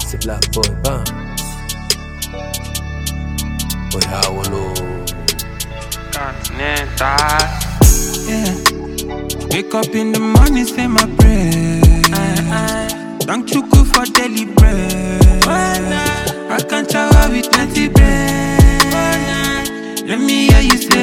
C'est Black Boy, bam. Boy, how I know. Continental. Yeah. Wake up in the morning, say my prayer. Thank you good for daily bread. I can't travel with plenty bread. Let me hear you say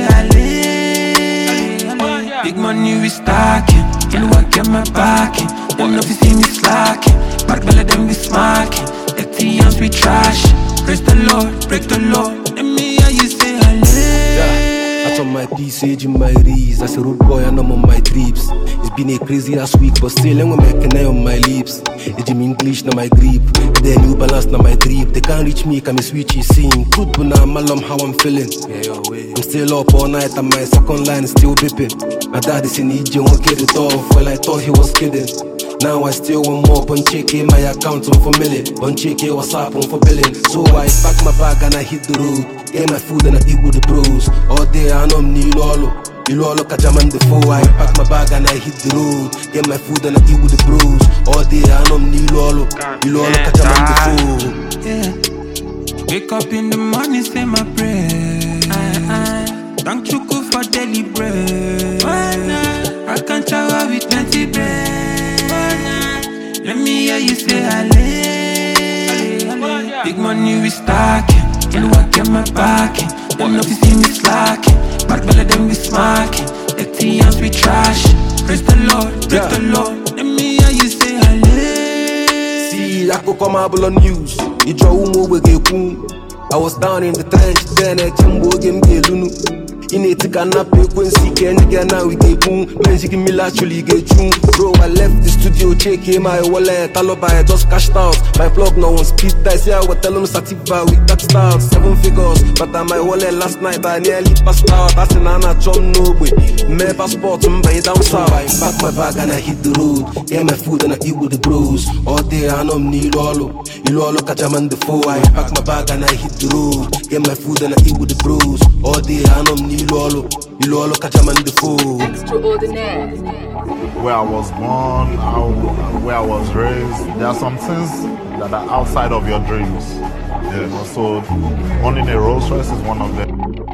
hallelujah. Big money we stacking. You know I get my backing. Them know if you see me slacking. Back belly them we smacking. ATMs we trashing. Praise the Lord, break the law. Let me hear you say hallelujah. I turn my PC in my reeds. As a road boy, and I'm on my trips. It's been a crazy ass week, but still I'm make an eye on my lips. It's in English, na my grip. The New Balance, na my drip. They can't reach me, can me switchy sing. Good, but now I'm alum how I'm feeling. I'm still up all night, and my second line is still bipping. My dad is in EJ, won't get it off. Well, I thought he was kidding. Now I still want more, but check my account on for million. But check what's up on for billing. So I pack my bag and I hit the road. Get my food and I eat with the bros. All day I know me lolo. You lolo kajaman the foe. I pack my bag and I hit the road. Get my food and I eat with the bros. All day I know me lolo. You lolo kajaman the foe. Yeah. Wake up in the morning, say my prayer. Thank you good for daily bread. I can't travel with plenty bread. Let me hear you say hallelujah. Big money we stacking. You know I get my backing. Them know if you see me slacking. Back belly them we smacking. ATMs we trashing. Praise the Lord, break the law. Let me hear you say hallelujah. See, I could come out on news. You draw we get boom. I was down in the trench, then I Timbo game get lunu. In it to canna pay when sick and again now we get boom. When she give me actually get tune. Bro, I left the studio, check my wallet, Taloba, I just cashed out. My plug no one speed dice, yeah, I will tell them Sativa with that style. 7 figures, but at my wallet last night I nearly passed out. That's an Anna John no way. My passport, by down south. I pack my bag and I hit the road. Get my food and I eat with the bros. All day I know me lolo. You lolo kajaman the foe. I pack my bag and I hit the road. Get my food and I eat with the bros. All day I know me lolo. You lolo kajaman the foe. Extraordinaire. Where I was born, where I was raised, there are some things that are outside of your dreams. You know, so owning a Rolls Royce is one of them.